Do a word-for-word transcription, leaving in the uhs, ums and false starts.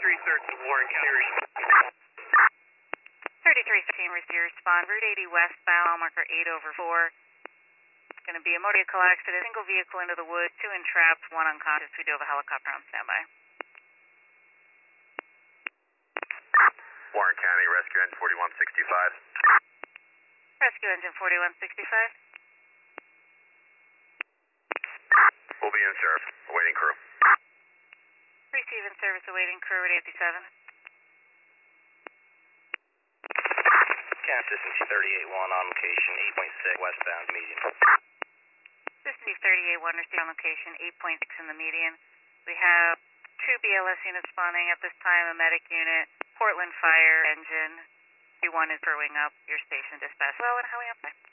thirty-three thirteen, Warren County respond. thirty-three thirteen, receive your respond. Route eighty westbound, mile marker eight over four. It's going to be a motor vehicle accident, single vehicle into the woods, two entrapped, one unconscious. We do have a helicopter on standby. Warren County, rescue engine forty-one sixty-five. Rescue engine forty-one sixty-five. We'll be in service, awaiting crew. Receive in service, awaiting crew at eighty-seven. Cast distance thirty-eight one on location, eight point six westbound median. Distance thirty-eight one, receive on location, eight point six in the median. We have two B L S units spawning at this time, a medic unit, Portland Fire engine. Q one is throwing up your station dispatch. Well, and how are we up there?